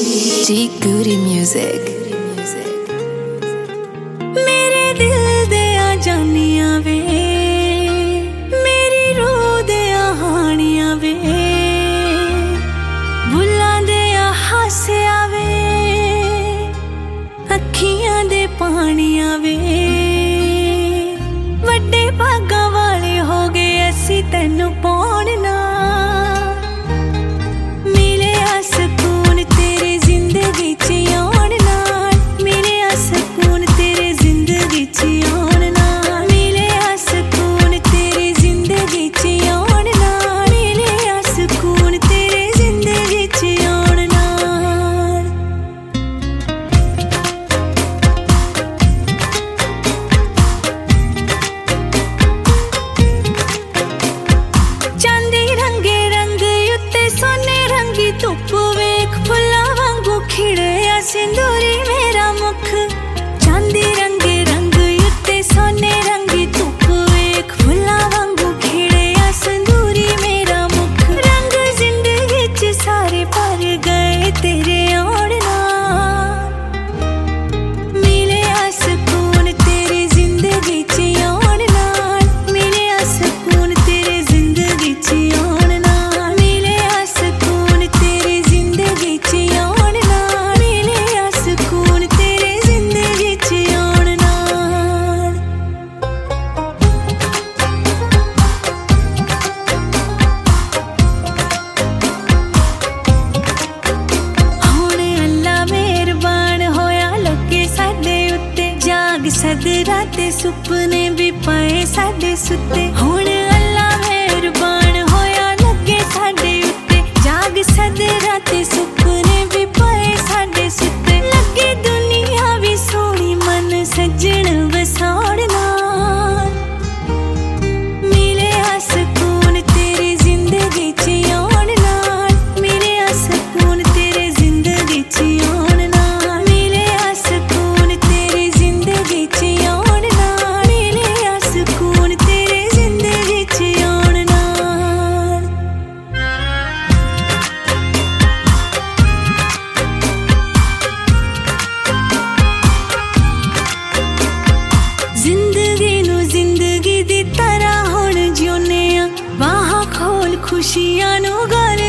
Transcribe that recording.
G Goody Music. मेरे दिल दे आ जानिया वे, मेरी रूह दे आ हानिया वे, बुल्लां दे आ हासिया वे, अखियां दे पानिया वे। वड्डे भागां वाले हो गए असी तैनू पाउण ना, मिले आ सुकून तेरे जिंदगी च आउण नाल, मिले आ सुकून तेरे जिंदगी च आउण नाल, मिले आ सुकून तेरे जिंदगी च आउण नाल, मिले आ सुकून तेरे जिंदगी च आउण नाल। चांदी रंगे रंग उत्ते सोने रंगी धुप वेख, फुल्लां वांगू खिड़िया सिंदूरी मेरा मुख। चांदी रंगे रंग उत्ते सोने रंगी धुप वेख, फुल्लां वांगू खिड़िया सिंदूरी मेरा मुख। रंग जिंदगी च सारे भर गए तेरे आउण नाल, मिले आ सुकून तेरे जिंदगी च आउण नाल, मिले आ सुकून तेरे जिंदगी च आउण नाल, मिले आ सुकून तेरे जिंदगी च आउण नाल, मिले आ सुकून तेरे जिंदगी च आउण नाल। हुण अल्लाह मेहरबान होया लगे साडे उत्ते, जाग सदरा ते सुपने भी पाए साडे सुते। हुण अल्लाह मेहरबान होया लगे साडे उत्ते, जाग सदरा ते सुपने भी पाए साडे सुते। लगे दुनिया भी सोहनी मन सज्जण वसाउण नाल, मिले आ सुकून तेरे जिंदगी च आउण नाल, मिले आ सुकून तेरे जिंदगी च आउण नाल, मिले आ सुकून तेरे जिंदगी च आउण नाल, मिले आ सुकून तेरे जिंदगी च आउण नाल। जिंदगी नू जिंदगी दी तरह हुण जिउने आ, बाहां खोल खुशियां नू गल